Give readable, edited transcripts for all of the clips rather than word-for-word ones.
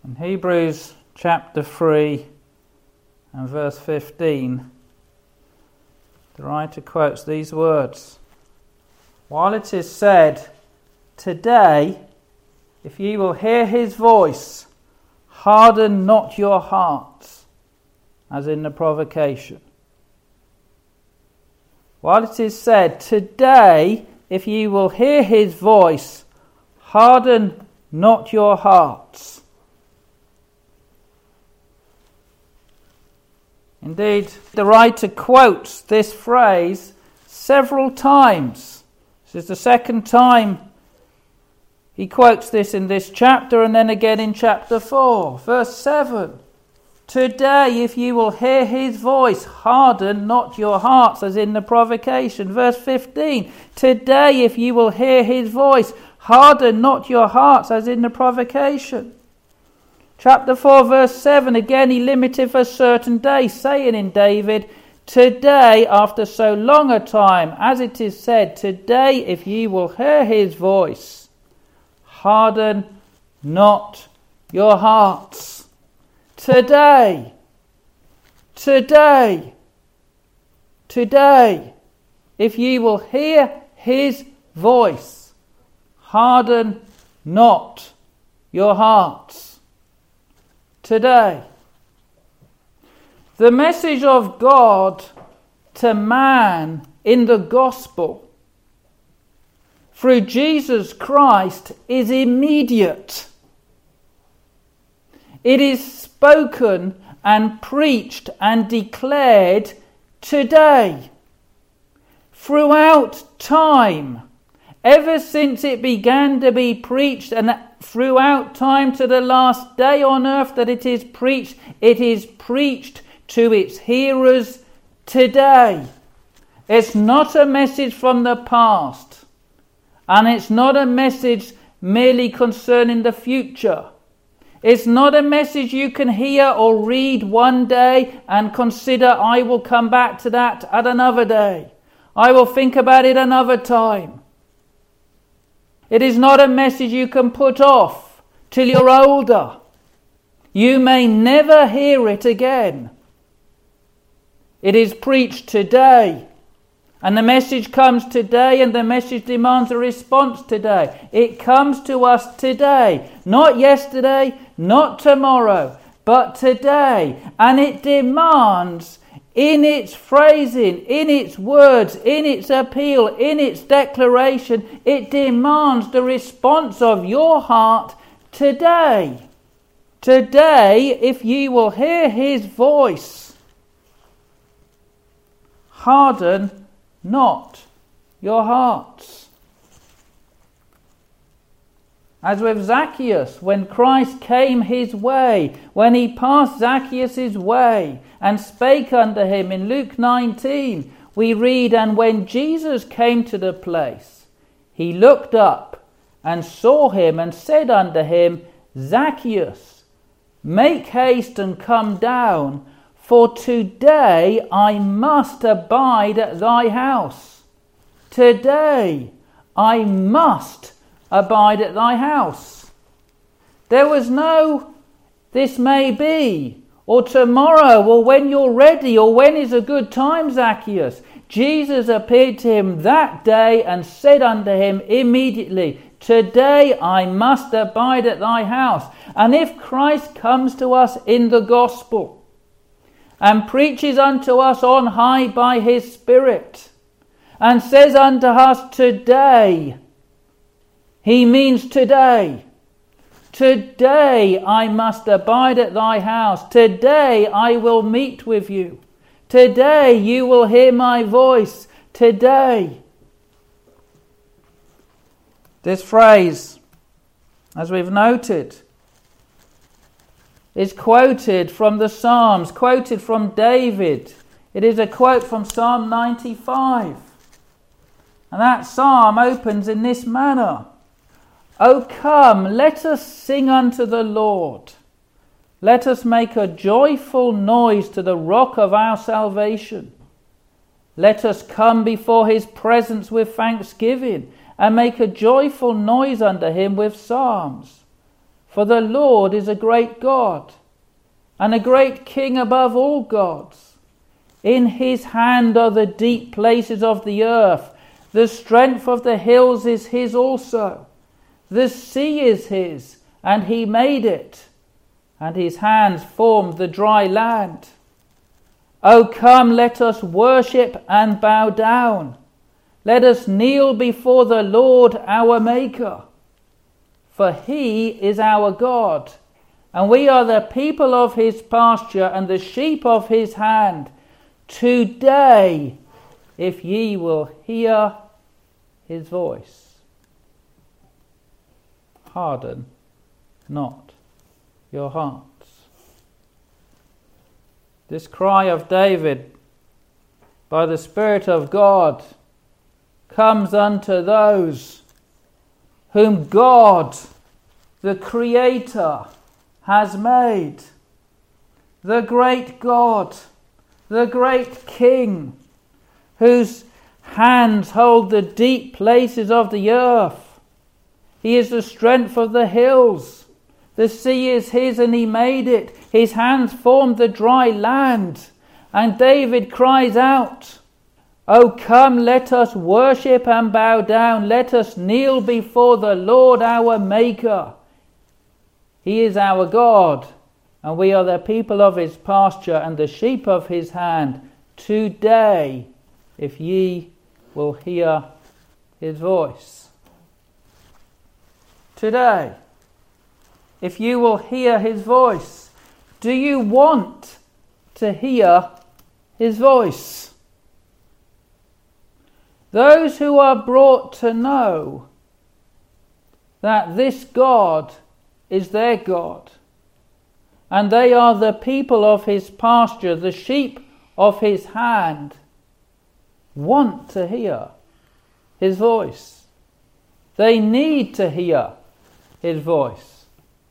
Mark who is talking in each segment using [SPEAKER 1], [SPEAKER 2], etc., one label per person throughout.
[SPEAKER 1] In Hebrews chapter 3 and verse 15, the writer quotes these words: "While it is said, 'Today, if ye will hear his voice, harden not your hearts,' as in the provocation." While it is said, "Today, if ye will hear his voice, harden not your hearts." Indeed, the writer quotes this phrase several times. This is the second time he quotes this in this chapter, and then again in chapter 4, verse 7. "Today, if ye will hear his voice, harden not your hearts," as in the provocation. Verse 15. "Today, if ye will hear his voice, harden not your hearts," as in the provocation. Chapter 4, verse 7, again he limiteth a certain day, saying in David, "Today, after so long a time, as it is said, today, if ye will hear his voice, harden not your hearts." Today, today, today, if ye will hear his voice, harden not your hearts. Today. The message of God to man in the gospel through Jesus Christ is immediate. It is spoken and preached and declared today, throughout time, ever since it began to be preached, and throughout time to the last day on earth that it is preached to its hearers today. It's not a message from the past, and it's not a message merely concerning the future. It's not a message you can hear or read one day and consider, "I will come back to that at another day. I will think about it another time." It is not a message you can put off till you're older. You may never hear it again. It is preached today, and the message comes today, and the message demands a response today. It comes to us today, not yesterday, not tomorrow, but today, and it demands, in its phrasing, in its words, in its appeal, in its declaration, it demands the response of your heart today. Today, if ye will hear his voice, harden not your hearts. As with Zacchaeus, when Christ came his way, when he passed Zacchaeus' way and spake unto him in Luke 19, we read, "And when Jesus came to the place, he looked up and saw him and said unto him, Zacchaeus, make haste and come down, for today I must abide at thy house." Today I must abide at thy house. There was no "this may be," or "tomorrow," or "when you're ready," or "when is a good time, Zacchaeus." Jesus appeared to him that day and said unto him immediately, "Today I must abide at thy house." And if Christ comes to us in the gospel and preaches unto us on high by his Spirit and says unto us today, he means today. Today I must abide at thy house. Today I will meet with you. Today you will hear my voice. Today. This phrase, as we've noted, is quoted from the Psalms, quoted from David. It is a quote from Psalm 95. And that psalm opens in this manner: "O come, let us sing unto the Lord. Let us make a joyful noise to the rock of our salvation. Let us come before his presence with thanksgiving, and make a joyful noise unto him with psalms. For the Lord is a great God, and a great King above all gods. In his hand are the deep places of the earth. The strength of the hills is his also. The sea is his, and he made it, and his hands formed the dry land. O come, let us worship and bow down. Let us kneel before the Lord our Maker. For he is our God, and we are the people of his pasture and the sheep of his hand. Today, if ye will hear his voice, harden not your hearts. This cry of David by the Spirit of God comes unto those whom God, the Creator, has made. The great God, the great King, whose hands hold the deep places of the earth. He is the strength of the hills. The sea is his, and he made it. His hands formed the dry land. And David cries out, O come, let us worship and bow down. Let us kneel before the Lord our Maker. He is our God, and we are the people of his pasture and the sheep of his hand. Today, if ye will hear his voice. Today, if you will hear his voice. Do you want to hear his voice? Those who are brought to know that this God is their God, and they are the people of his pasture, the sheep of his hand, want to hear his voice. They need to hear his voice.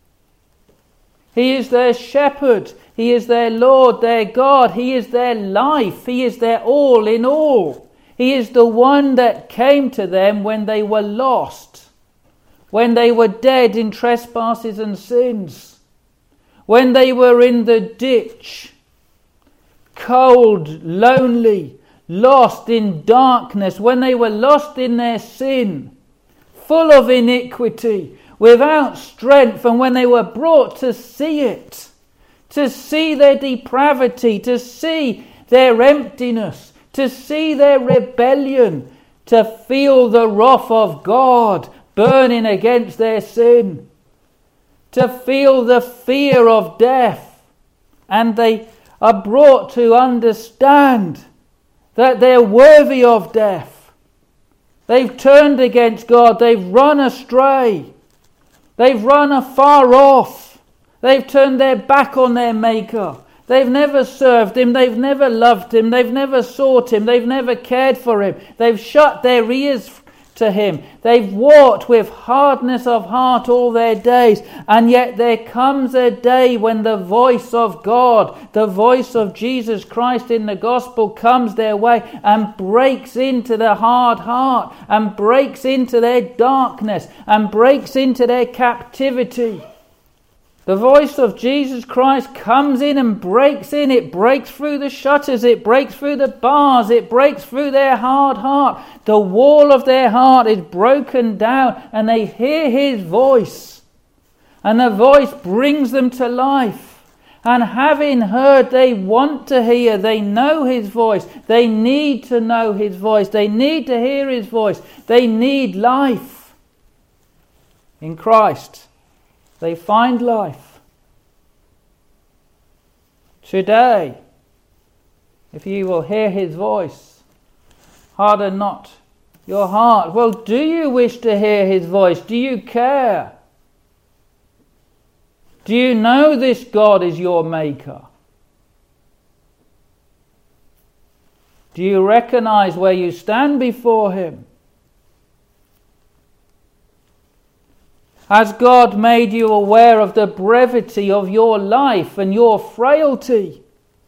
[SPEAKER 1] He is their shepherd. He is their Lord, their God. He is their life. He is their all in all. He is the one that came to them when they were lost, when they were dead in trespasses and sins, when they were in the ditch, cold, lonely, lost in darkness, when they were lost in their sin, full of iniquity, without strength, and when they were brought to see it, to see their depravity, to see their emptiness, to see their rebellion, to feel the wrath of God burning against their sin, to feel the fear of death, and they are brought to understand that they're worthy of death. They've turned against God, they've run astray, they've run afar off, they've turned their back on their Maker. They've never served him, they've never loved him, they've never sought him, they've never cared for him. They've shut their ears to him. They've walked with hardness of heart all their days. And yet there comes a day when the voice of God, the voice of Jesus Christ in the gospel comes their way and breaks into the hard heart, and breaks into their darkness, and breaks into their captivity. The voice of Jesus Christ comes in and breaks in. It breaks through the shutters. It breaks through the bars. It breaks through their hard heart. The wall of their heart is broken down, and they hear his voice. And the voice brings them to life. And having heard, they want to hear. They know his voice. They need to know his voice. They need to hear his voice. They need life. In Christ, they find life. Today, if you will hear his voice, harden not your heart. Well, do you wish to hear his voice? Do you care? Do you know this God is your Maker? Do you recognize where you stand before him? Has God made you aware of the brevity of your life and your frailty?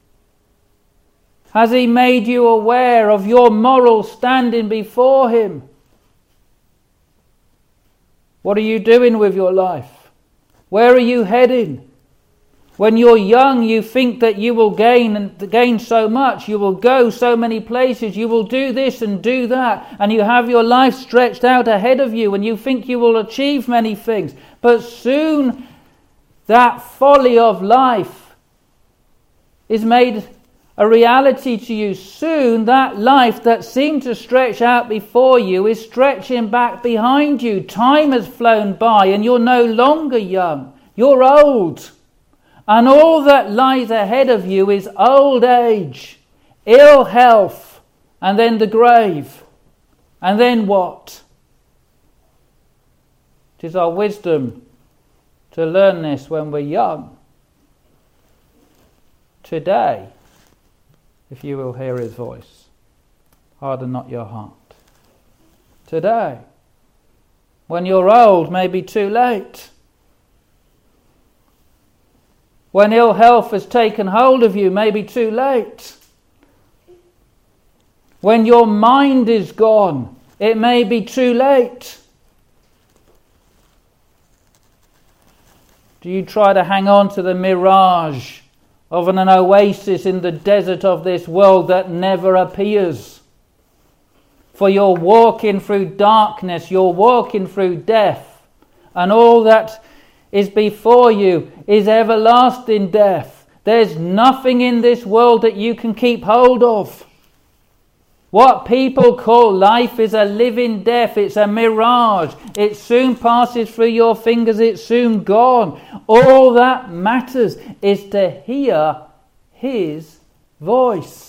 [SPEAKER 1] Has he made you aware of your moral standing before him? What are you doing with your life? Where are you heading? When you're young, you think that you will gain so much. You will go so many places. You will do this and do that. And you have your life stretched out ahead of you. And you think you will achieve many things. But soon that folly of life is made a reality to you. Soon that life that seemed to stretch out before you is stretching back behind you. Time has flown by and you're no longer young. You're old. And all that lies ahead of you is old age, ill health, and then the grave. And then what? It is our wisdom to learn this when we're young. Today, if you will hear his voice, harden not your heart. Today. When you're old, may be too late. When ill health has taken hold of you, may be too late. When your mind is gone, it may be too late. Do you try to hang on to the mirage of an oasis in the desert of this world that never appears? For you're walking through darkness, you're walking through death, and all that is before you is everlasting death. There's nothing in this world that you can keep hold of. What people call life is a living death. It's a mirage. It soon passes through your fingers. It's soon gone. All that matters is to hear his voice.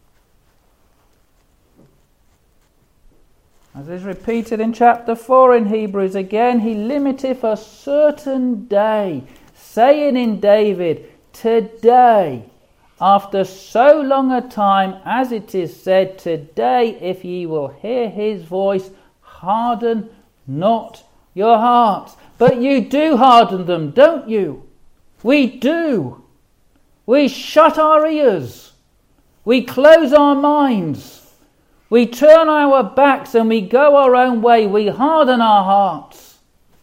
[SPEAKER 1] As is repeated in chapter 4 in Hebrews, again, he limiteth a certain day, saying in David, today, after so long a time, as it is said, today, if ye will hear his voice, harden not your hearts. But you do harden them, don't you? We do. We shut our ears. We close our minds. We turn our backs and we go our own way. We harden our hearts.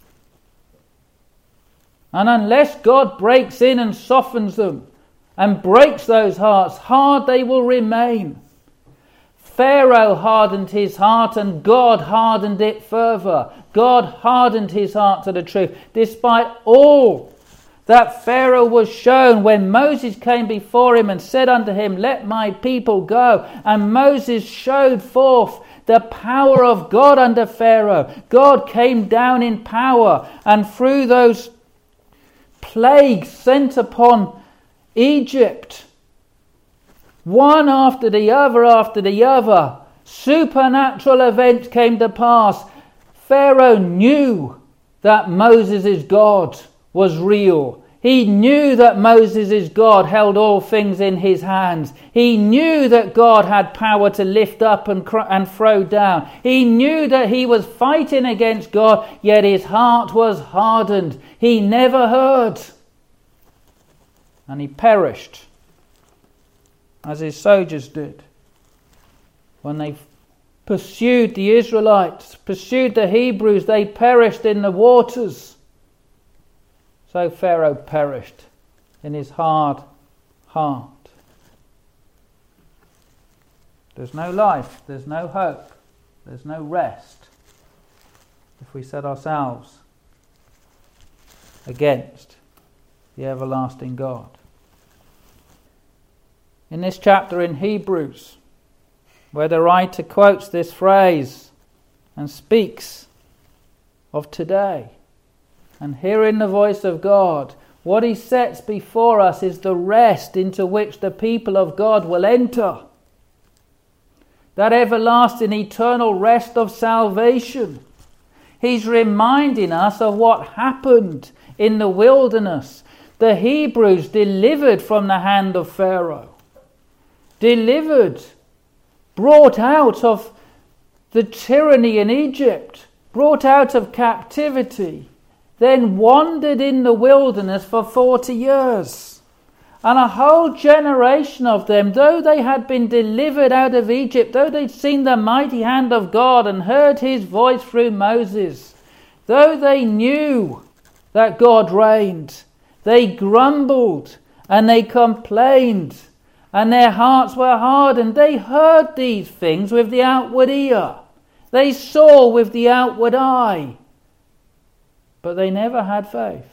[SPEAKER 1] And unless God breaks in and softens them and breaks those hearts, hard they will remain. Pharaoh hardened his heart and God hardened it further. God hardened his heart to the truth. Despite all that Pharaoh was shown when Moses came before him and said unto him, let my people go. And Moses showed forth the power of God under Pharaoh. God came down in power, and through those plagues sent upon Egypt, one after the other, supernatural events came to pass. Pharaoh knew that Moses' God was real. He knew that Moses' God held all things in his hands. He knew that God had power to lift up and throw down. He knew that he was fighting against God, yet his heart was hardened. He never heard. And he perished, as his soldiers did. When they pursued the Israelites, pursued the Hebrews, they perished in the waters. So Pharaoh perished in his hard heart. There's no life, there's no hope, there's no rest if we set ourselves against the everlasting God. In this chapter in Hebrews, where the writer quotes this phrase and speaks of today, and hearing the voice of God, what he sets before us is the rest into which the people of God will enter. That everlasting, eternal rest of salvation. He's reminding us of what happened in the wilderness. The Hebrews delivered from the hand of Pharaoh. Delivered, brought out of the tyranny in Egypt, brought out of captivity. Then wandered in the wilderness for 40 years. And a whole generation of them, though they had been delivered out of Egypt, though they'd seen the mighty hand of God and heard his voice through Moses, though they knew that God reigned. They grumbled and they complained, and their hearts were hardened. They heard these things with the outward ear. They saw with the outward eye. But they never had faith.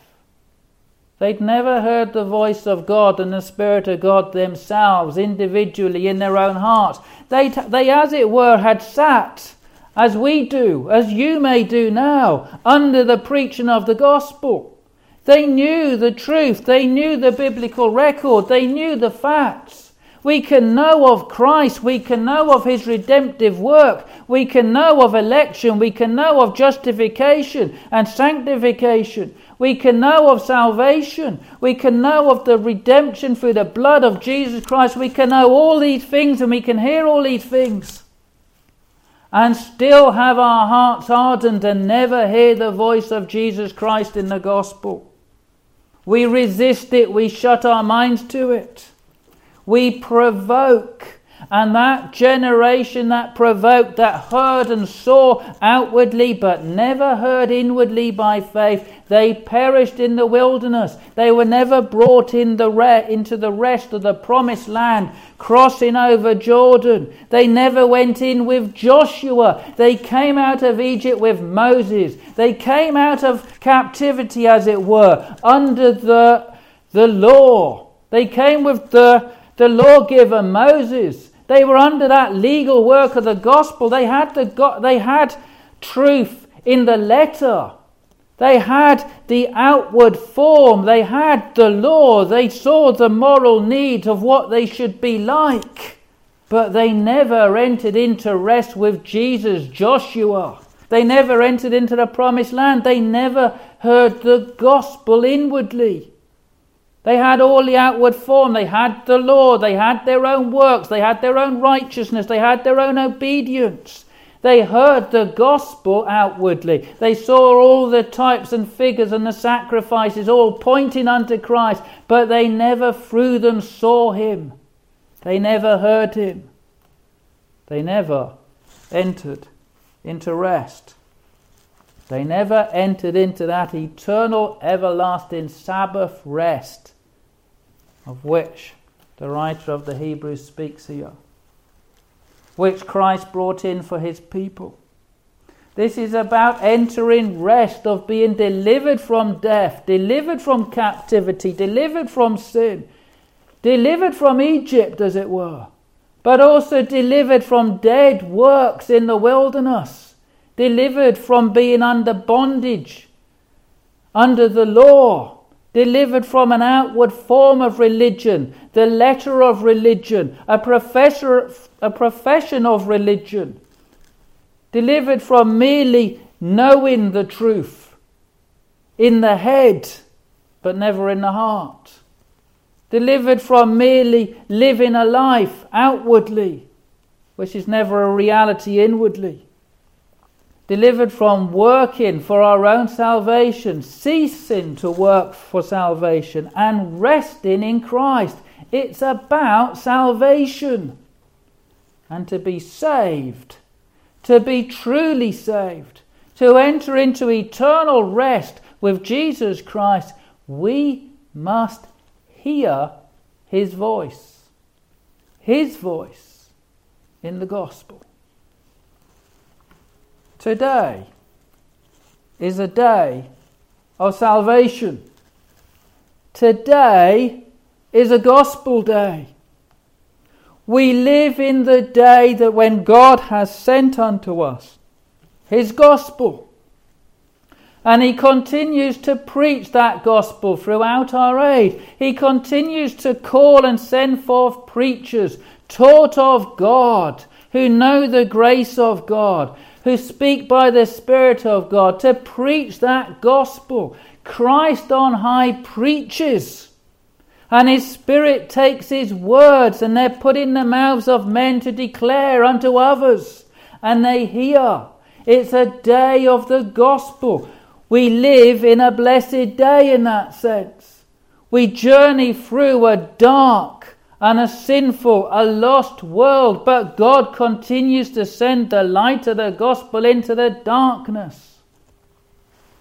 [SPEAKER 1] They'd never heard the voice of God and the Spirit of God themselves, individually in their own hearts. They as it were, had sat, as we do, as you may do now, under the preaching of the gospel. They knew the truth. They knew the biblical record. They knew the facts. We can know of Christ. We can know of his redemptive work. We can know of election. We can know of justification and sanctification. We can know of salvation. We can know of the redemption through the blood of Jesus Christ. We can know all these things and we can hear all these things, and still have our hearts hardened and never hear the voice of Jesus Christ in the gospel. We resist it. We shut our minds to it. We provoke. And that generation that provoked, that heard and saw outwardly but never heard inwardly by faith, they perished in the wilderness. They were never brought into the rest of the promised land, crossing over Jordan. They never went in with Joshua. They came out of Egypt with Moses. They came out of captivity, as it were, under the law. They came with the lawgiver Moses. They were under that legal work of the gospel. They had truth in the letter. They had the outward form. They had the law. They saw the moral need of what they should be like. But they never entered into rest with Jesus, Joshua. They never entered into the promised land. They never heard the gospel inwardly. They had all the outward form. They had the law. They had their own works. They had their own righteousness. They had their own obedience. They heard the gospel outwardly. They saw all the types and figures and the sacrifices all pointing unto Christ, but they never through them saw him. They never heard him. They never entered into rest. They never entered into that eternal, everlasting Sabbath rest of which the writer of the Hebrews speaks here, which Christ brought in for his people. This is about entering rest, of being delivered from death, delivered from captivity, delivered from sin, delivered from Egypt, as it were, but also delivered from dead works in the wilderness, delivered from being under bondage, under the law, delivered from an outward form of religion, the letter of religion, a profession of religion, delivered from merely knowing the truth in the head but never in the heart, delivered from merely living a life outwardly which is never a reality inwardly, delivered from working for our own salvation, ceasing to work for salvation, and resting in Christ. It's about salvation. And to be saved, to be truly saved, to enter into eternal rest with Jesus Christ, we must hear his voice in the gospel. Today is a day of salvation. Today is a gospel day. We live in the day that when God has sent unto us his gospel. And he continues to preach that gospel throughout our age. He continues to call and send forth preachers taught of God, who know the grace of God, who speak by the Spirit of God, to preach that gospel. Christ on high preaches, and his Spirit takes his words, and they're put in the mouths of men to declare unto others, and they hear. It's a day of the gospel. We live in a blessed day in that sense. We journey through a dark and a sinful, a lost world, but God continues to send the light of the gospel into the darkness.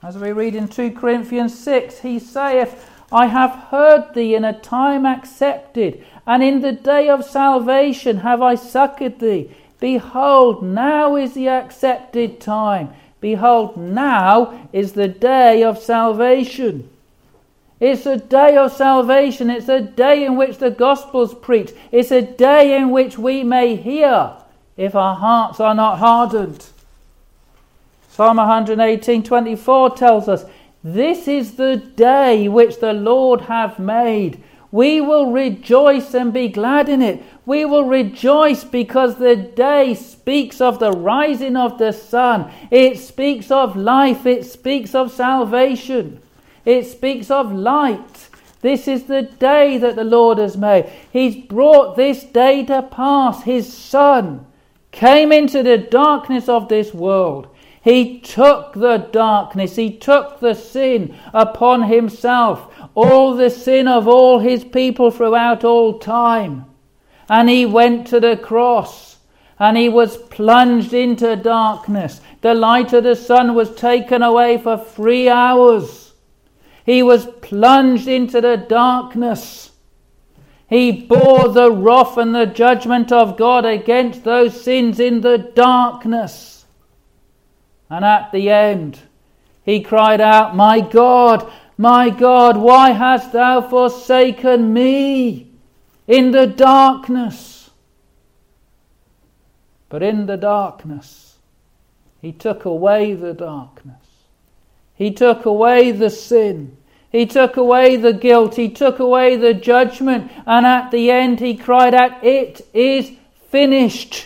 [SPEAKER 1] As we read in 2 Corinthians 6, he saith, I have heard thee in a time accepted, and in the day of salvation have I succoured thee. Behold, now is the accepted time. Behold, now is the day of salvation. It's a day of salvation. It's a day in which the gospel's preached. It's a day in which we may hear if our hearts are not hardened. Psalm 118:24 tells us, this is the day which the Lord hath made. We will rejoice and be glad in it. We will rejoice because the day speaks of the rising of the sun. It speaks of life. It speaks of salvation. It speaks of light. This is the day that the Lord has made. He's brought this day to pass. His Son came into the darkness of this world. He took the darkness. He took the sin upon himself. All the sin of all his people throughout all time. And he went to the cross. And he was plunged into darkness. The light of the sun was taken away for 3 hours. He was plunged into the darkness. He bore the wrath and the judgment of God against those sins in the darkness. And at the end, he cried out, my God, why hast thou forsaken me in the darkness? But in the darkness, he took away the darkness. He took away the sin. He took away the guilt. He took away the judgment. And at the end, he cried out, it is finished.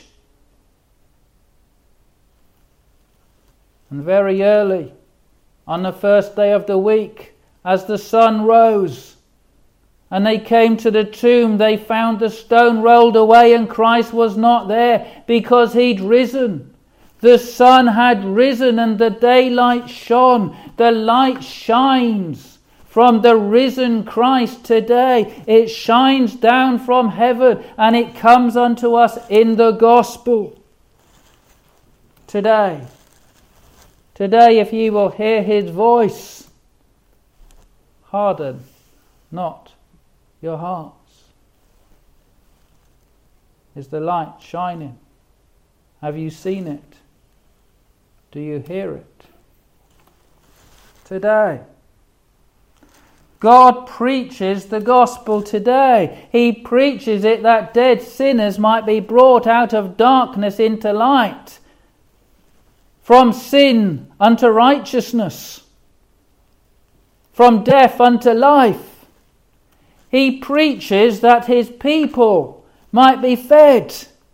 [SPEAKER 1] And very early, on the first day of the week, as the sun rose, and they came to the tomb, they found the stone rolled away and Christ was not there because he'd risen. The sun had risen and the daylight shone. The light shines from the risen Christ today. It shines down from heaven and it comes unto us in the gospel. Today, if ye will hear his voice, harden not your hearts. Is the light shining? Have you seen it? Do you hear it? Today, God preaches the gospel today. He preaches it that dead sinners might be brought out of darkness into light. From sin unto righteousness. From death unto life. He preaches that his people might be fed.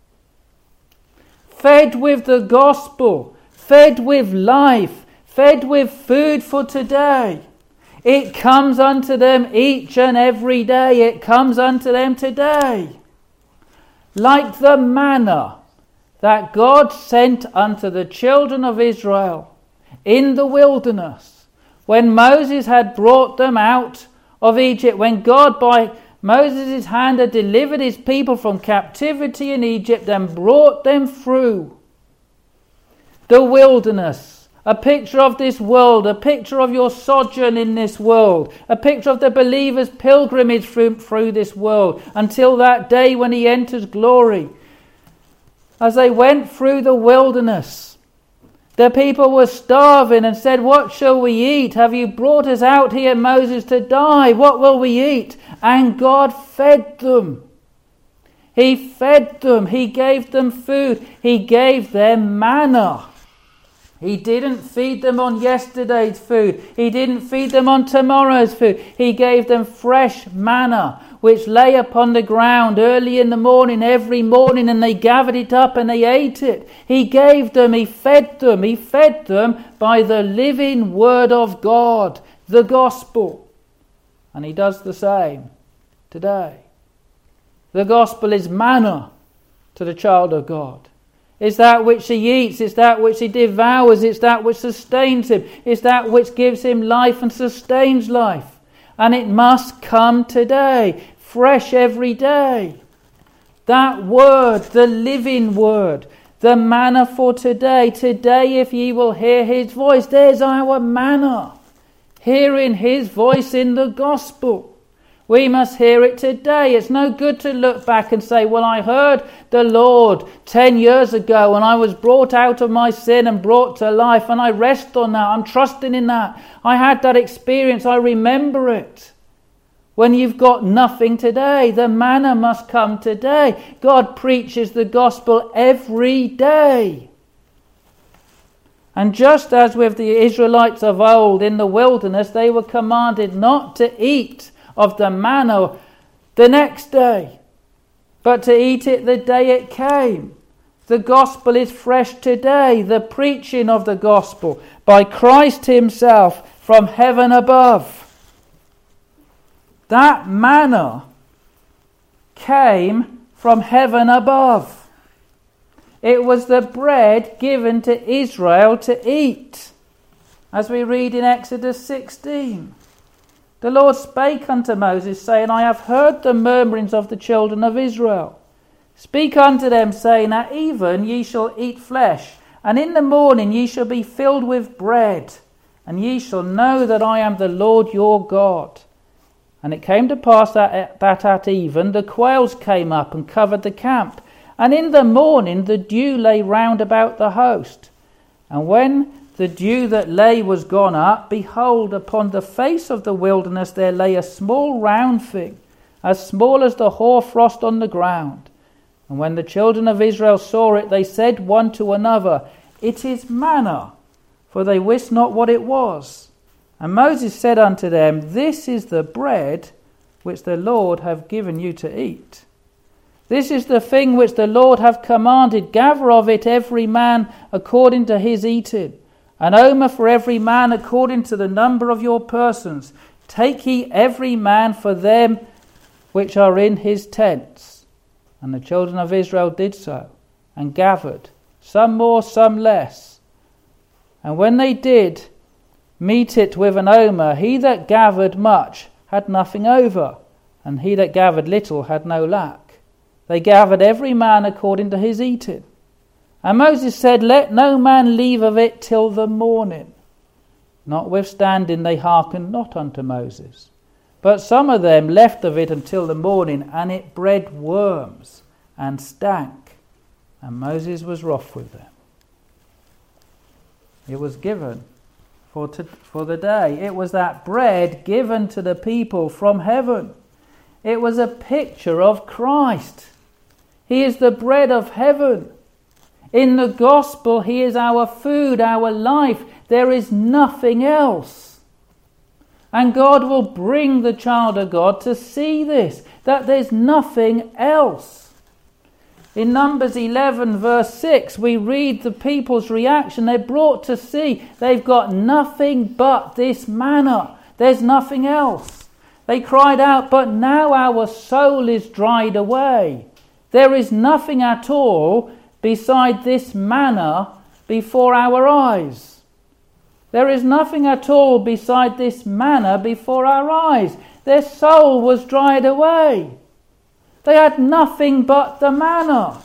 [SPEAKER 1] Fed with the gospel. Fed with life. Fed with food for today. It comes unto them each and every day. It comes unto them today. Like the manna that God sent unto the children of Israel in the wilderness, when Moses had brought them out of Egypt, when God by Moses' hand had delivered his people from captivity in Egypt and brought them through the wilderness, a picture of this world, a picture of your sojourn in this world, a picture of the believer's pilgrimage through this world until that day when he enters glory. As they went through the wilderness, the people were starving and said, what shall we eat? Have you brought us out here, Moses, to die? What will we eat? And God fed them. He fed them. He gave them food. He gave them manna. He didn't feed them on yesterday's food. He didn't feed them on tomorrow's food. He gave them fresh manna, which lay upon the ground early in the morning, every morning, and they gathered it up and they ate it. He gave them, he fed them by the living word of God, the gospel. And he does the same today. The gospel is manna to the child of God. It's that which he eats, it's that which he devours, it's that which sustains him, it's that which gives him life and sustains life. And it must come today, fresh every day. That word, the living word, The manna for today. Today, if ye will hear his voice, there's our manna. Hearing his voice in the gospel. We must hear it today. It's no good to look back and say, well, I heard the Lord 10 years ago and I was brought out of my sin and brought to life and I rest on that. I'm trusting in that. I had that experience. I remember it. When you've got nothing today, the manna must come today. God preaches the gospel every day. And just as with the Israelites of old in the wilderness, they were commanded not to eat of the manna the next day, but to eat it the day it came. The gospel is fresh today, the preaching of the gospel by Christ himself from heaven above. That manna came from heaven above. It was the bread given to Israel to eat, as we read in Exodus 16. The Lord spake unto Moses, saying, I have heard the murmurings of the children of Israel. Speak unto them, saying, At even ye shall eat flesh, and in the morning ye shall be filled with bread, and ye shall know that I am the Lord your God. And it came to pass that at even the quails came up and covered the camp, and in the morning the dew lay round about the host. And when the dew that lay was gone up, behold, upon the face of the wilderness there lay a small round thing, as small as the hoarfrost on the ground. And when the children of Israel saw it, they said one to another, It is manna, for they wist not what it was. And Moses said unto them, This is the bread which the Lord hath given you to eat. This is the thing which the Lord hath commanded, gather of it every man according to his eating. An omer for every man according to the number of your persons. Take ye every man for them which are in his tents. And the children of Israel did so, and gathered, some more, some less. And when they did meet it with an omer, he that gathered much had nothing over, and he that gathered little had no lack. They gathered every man according to his eating. And Moses said, Let no man leave of it till the morning. Notwithstanding they hearkened not unto Moses. But some of them left of it until the morning, and it bred worms and stank. And Moses was wroth with them. It was given for the day. It was that bread given to the people from heaven. It was a picture of Christ. He is the bread of heaven. In the gospel, he is our food, our life. There is nothing else. And God will bring the child of God to see this, that there's nothing else. In Numbers 11 verse 6, we read the people's reaction. They're brought to see they've got nothing but this manna. There's nothing else. They cried out, but now our soul is dried away. There is nothing at all beside this manna before our eyes. There is nothing at all beside this manna before our eyes. Their soul was dried away. They had nothing but the manna.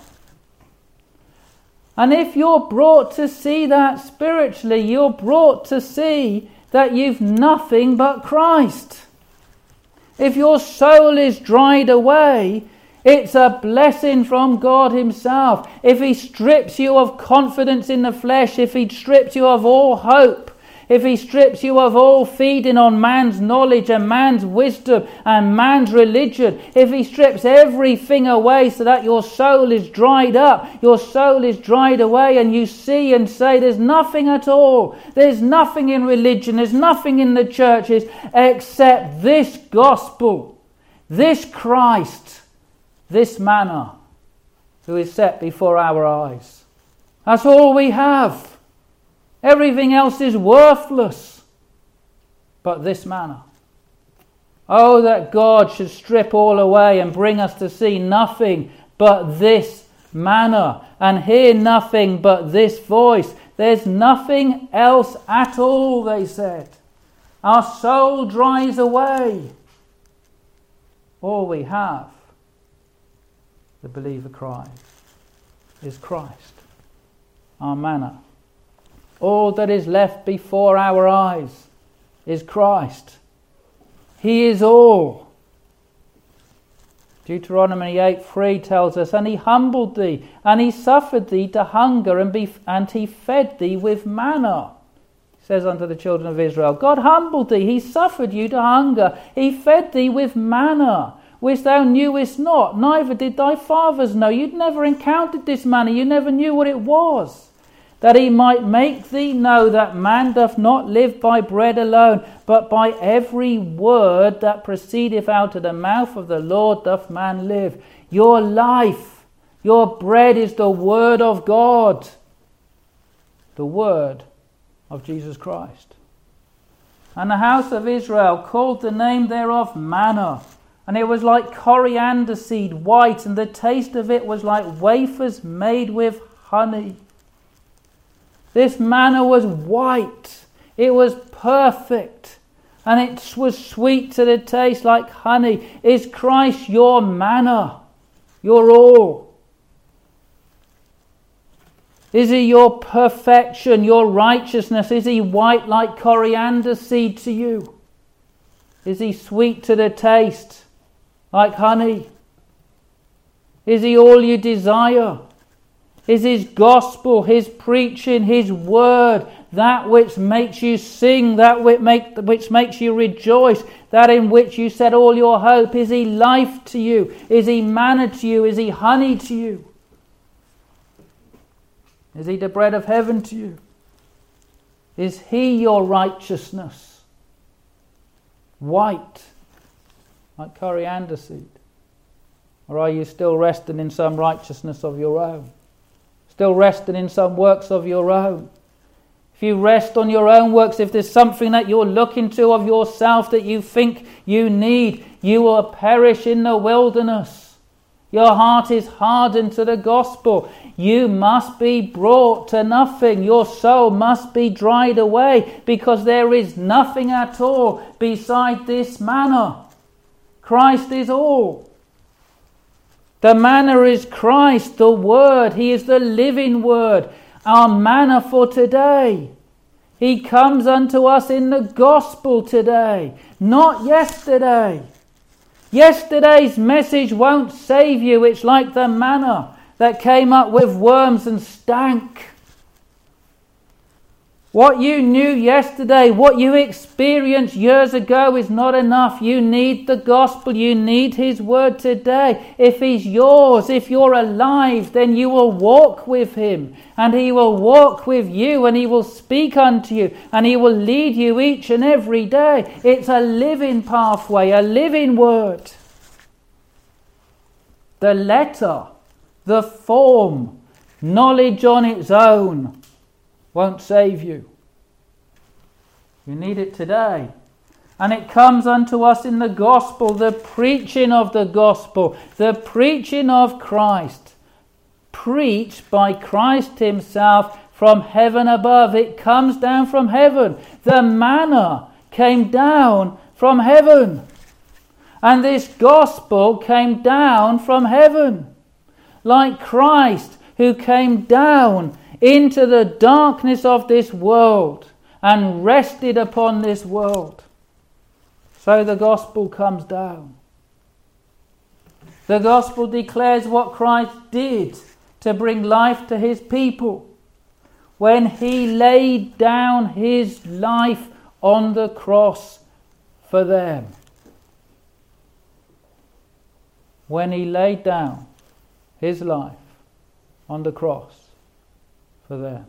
[SPEAKER 1] And if you're brought to see that spiritually, you're brought to see that you've nothing but Christ. If your soul is dried away, it's a blessing from God himself. If he strips you of confidence in the flesh, if he strips you of all hope, if he strips you of all feeding on man's knowledge and man's wisdom and man's religion, if he strips everything away so that your soul is dried up, your soul is dried away, and you see and say there's nothing at all, there's nothing in religion, there's nothing in the churches except this gospel, this Christ, this manna who is set before our eyes. That's all we have. Everything else is worthless but this manna. Oh, that God should strip all away and bring us to see nothing but this manna and hear nothing but this voice. There's nothing else at all, they said. Our soul dries away. All we have, the believer cries, is Christ. our manna. All that is left before our eyes is Christ. He is all. Deuteronomy 8:3 tells us, and he humbled thee, and he suffered thee to hunger, and he fed thee with manna. He says unto the children of Israel, God humbled thee, he suffered you to hunger, he fed thee with manna, which thou knewest not, neither did thy fathers know. You'd never encountered this manna, you never knew what it was. That he might make thee know that man doth not live by bread alone, but by every word that proceedeth out of the mouth of the Lord doth man live. Your life, your bread is the word of God, the word of Jesus Christ. And the house of Israel called the name thereof manna, and it was like coriander seed, white, and the taste of it was like wafers made with honey. This manna was white, it was perfect, and it was sweet to the taste like honey. Is Christ your manna, your all? Is he your perfection, your righteousness? Is he white like coriander seed to you? Is he sweet to the taste like honey? Is he all you desire? Is his gospel, his preaching, his word, that which makes you sing, that which makes you rejoice, that in which you set all your hope? Is he life to you? Is he manna to you? Is he honey to you? Is he the bread of heaven to you? Is he your righteousness? White, like coriander seed? Or are you still resting in some righteousness of your own? Still resting in some works of your own? If you rest on your own works, if there's something that you're looking to of yourself that you think you need, you will perish in the wilderness. Your heart is hardened to the gospel. You must be brought to nothing. Your soul must be dried away, because there is nothing at all beside this manna. Christ is all. The manna is Christ, the Word. He is the living Word, our manna for today. He comes unto us in the gospel today, not yesterday. Yesterday's message won't save you. It's like the manna that came up with worms and stank. What you knew yesterday, what you experienced years ago is not enough. You need the gospel. You need his word today. If he's yours, if you're alive, then you will walk with him, and he will walk with you, and he will speak unto you, and he will lead you each and every day. It's a living pathway, a living word. The letter, the form, knowledge on its own won't save you. You need it today. And it comes unto us in the gospel, the preaching of the gospel, the preaching of Christ, preached by Christ himself from heaven above. It comes down from heaven. The manna came down from heaven. And this gospel came down from heaven. Like Christ, who came down into the darkness of this world and rested upon this world. So the gospel comes down. The gospel declares what Christ did to bring life to his people when he laid down his life on the cross for them. When he laid down his life on the cross for them.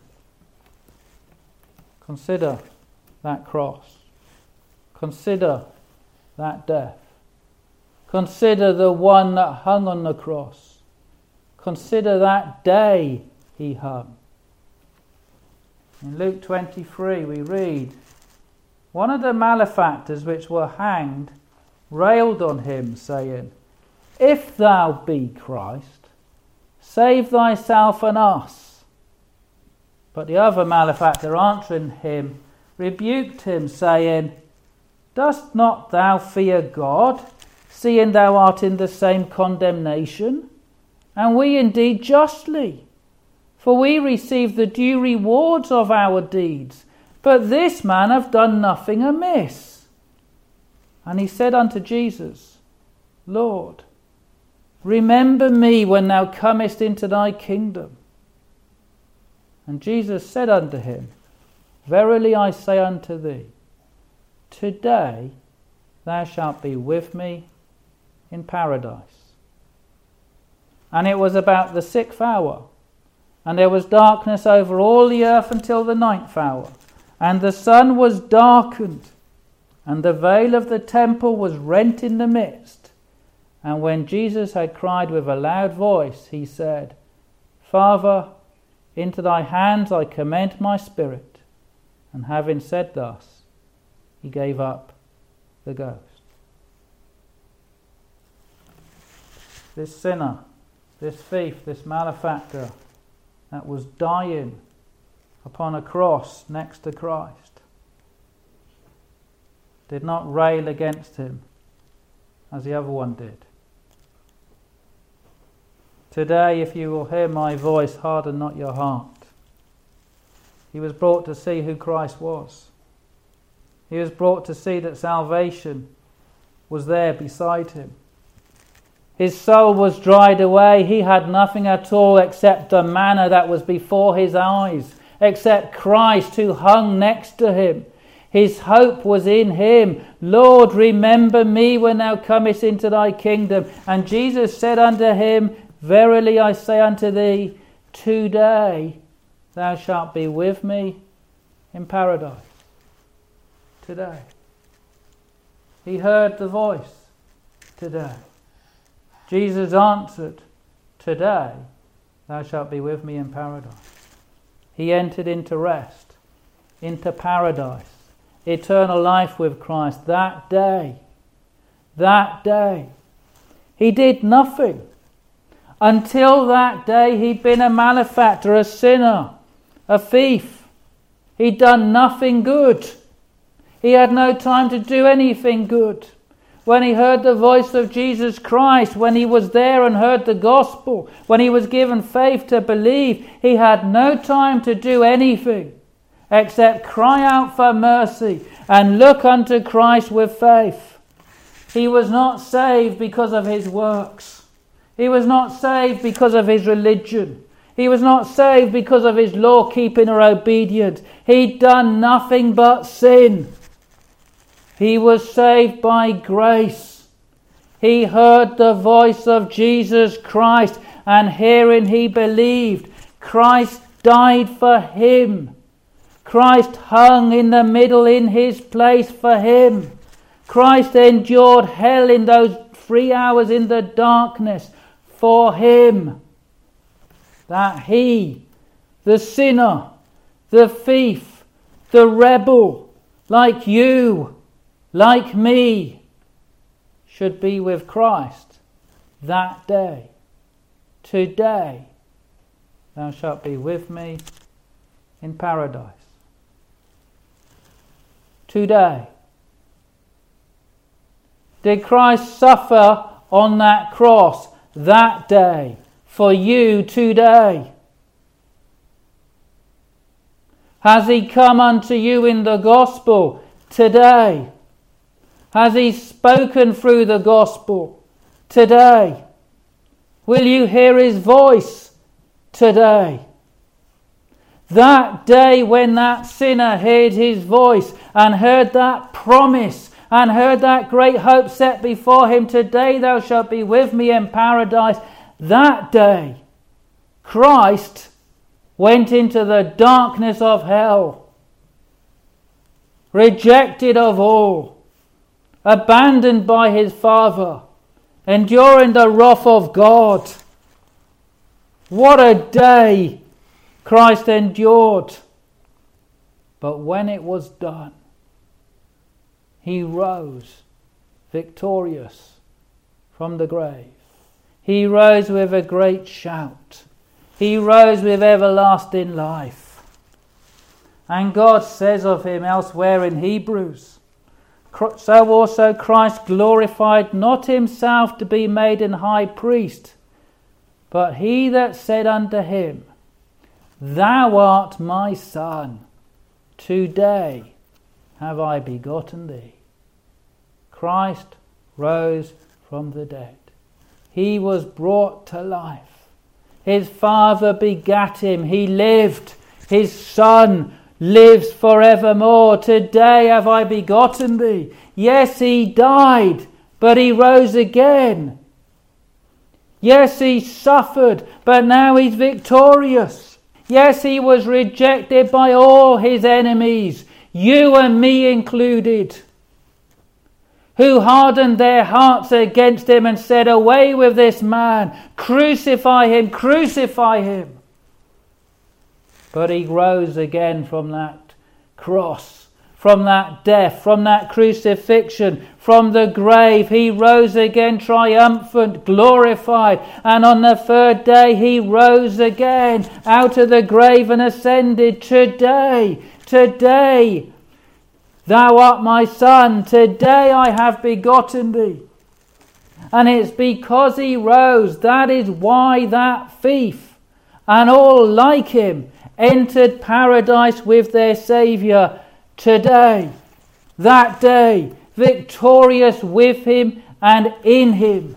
[SPEAKER 1] Consider that cross. Consider that death. Consider the one that hung on the cross. Consider that day he hung. In Luke 23 we read, one of the malefactors which were hanged railed on him, saying, If thou be Christ, save thyself and us. But the other malefactor answering him rebuked him, saying, Dost not thou fear God, seeing thou art in the same condemnation? And we indeed justly. for we receive the due rewards of our deeds. But this man hath done nothing amiss. And he said unto Jesus, Lord, remember me when thou comest into thy kingdom. And Jesus said unto him, Verily I say unto thee, today thou shalt be with me in paradise. And it was about the 6th hour, and there was darkness over all the earth until the 9th hour, and the sun was darkened, and the veil of the temple was rent in the midst. And when Jesus had cried with a loud voice, he said, Father, into thy hands I commend my spirit. And having said thus, he gave up the ghost. This sinner, this thief, this malefactor that was dying upon a cross next to Christ did not rail against him as the other one did. Today, if you will hear my voice, harden not your heart. He was brought to see who Christ was. He was brought to see that salvation was there beside him. His soul was dried away. He had nothing at all except the manna that was before his eyes, except Christ who hung next to him. His hope was in him. Lord, remember me when thou comest into thy kingdom. And Jesus said unto him, Verily I say unto thee, today thou shalt be with me in paradise. Today. He heard the voice. Today. Jesus answered, Today thou shalt be with me in paradise. He entered into rest, into paradise, eternal life with Christ that day. That day. He did nothing. Until that day he'd been a malefactor, a sinner, a thief. He'd done nothing good. He had no time to do anything good. When he heard the voice of Jesus Christ, when he was there and heard the gospel, when he was given faith to believe, he had no time to do anything except cry out for mercy and look unto Christ with faith. He was not saved because of his works. He was not saved because of his religion. He was not saved because of his law-keeping or obedience. He'd done nothing but sin. He was saved by grace. He heard the voice of Jesus Christ, and hearing he believed. Christ died for him. Christ hung in the middle in his place for him. Christ endured hell in those 3 hours in the darkness for him. That he, the sinner, the thief, the rebel, like you, like me, should be with Christ that day. Today thou shalt be with me in paradise. Today. Did Christ suffer on that cross that day for you today? Has he come unto you in the gospel today? Has he spoken through the gospel today? Will you hear his voice today? That day when that sinner heard his voice and heard that promise and heard that great hope set before him, today thou shalt be with me in paradise. That day, Christ went into the darkness of hell, rejected of all, abandoned by his Father, enduring the wrath of God. What a day Christ endured. But when it was done, he rose victorious from the grave. He rose with a great shout. He rose with everlasting life. And God says of him elsewhere in Hebrews, so also Christ glorified not himself to be made an high priest, but he that said unto him, Thou art my Son. Today have I begotten thee. Christ rose from the dead. He was brought to life. His Father begat him. He lived. His Son lives forevermore. Today have I begotten thee. Yes, he died, but he rose again. Yes, he suffered, but now he's victorious. Yes, he was rejected by all his enemies, you and me included, who hardened their hearts against him and said, away with this man, crucify him, crucify him. But he rose again from that cross, from that death, from that crucifixion, from the grave. He rose again triumphant, glorified. And on the third day he rose again out of the grave and ascended. Today, thou art my Son. Today I have begotten thee. And it's because he rose. That is why that thief and all like him entered paradise with their Saviour. Today, that day, victorious with him and in him.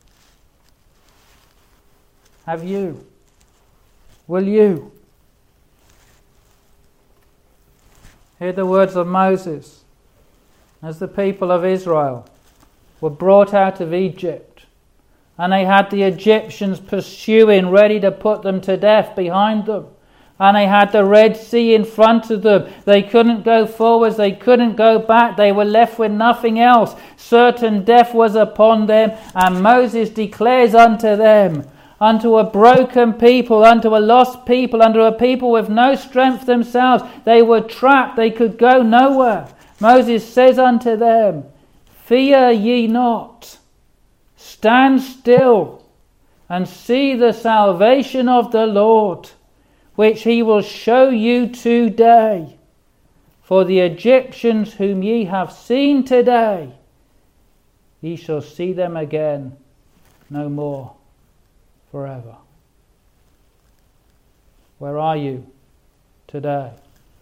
[SPEAKER 1] Have you? Will you? Hear the words of Moses as the people of Israel were brought out of Egypt, and they had the Egyptians pursuing, ready to put them to death behind them. And they had the Red Sea in front of them. They couldn't go forwards, they couldn't go back. They were left with nothing else. Certain death was upon them. And Moses declares unto them, unto a broken people, unto a lost people, unto a people with no strength themselves. They were trapped, they could go nowhere. Moses says unto them, fear ye not. Stand still and see the salvation of the Lord, which he will show you today. For the Egyptians whom ye have seen today, ye shall see them again no more forever. Where are you today?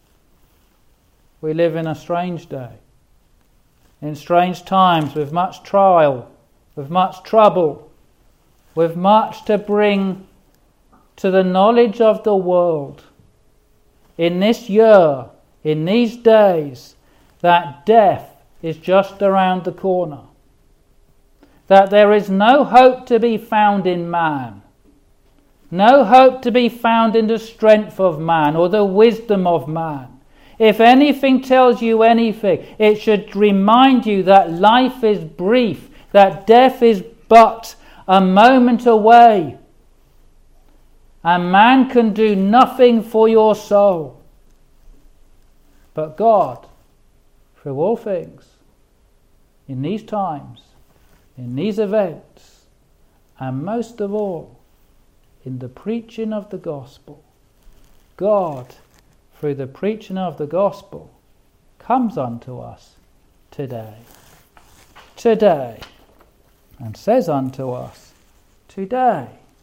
[SPEAKER 1] We live in a strange day, in strange times, with much trial, with much trouble, with much to bring to the knowledge of the world in this year, in these days, that death is just around the corner. That there is no hope to be found in man. No hope to be found in the strength of man or the wisdom of man. If anything tells you anything, it should remind you that life is brief, that death is but a moment away. And man can do nothing for your soul. But God, through all things, in these times, in these events, and most of all, in the preaching of the gospel, God, through the preaching of the gospel, comes unto us today, and says unto us, today,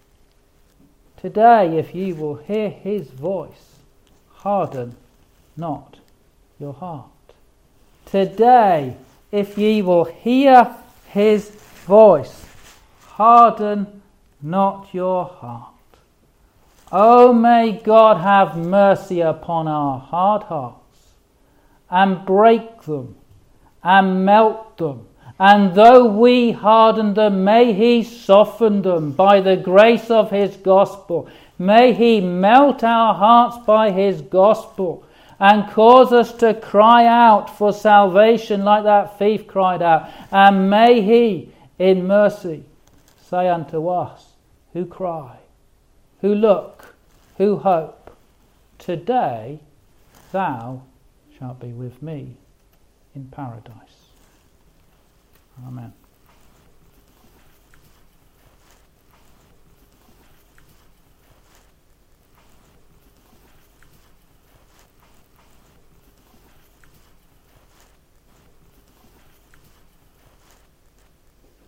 [SPEAKER 1] if ye will hear his voice, harden not your heart. Today, if ye will hear his voice, harden not your heart. Oh, may God have mercy upon our hard hearts, and break them, and melt them. And though we harden them, may he soften them by the grace of his gospel. May he melt our hearts by his gospel and cause us to cry out for salvation like that thief cried out. And may he, in mercy, say unto us who cry, who look, who hope, today thou shalt be with me in paradise. Amen.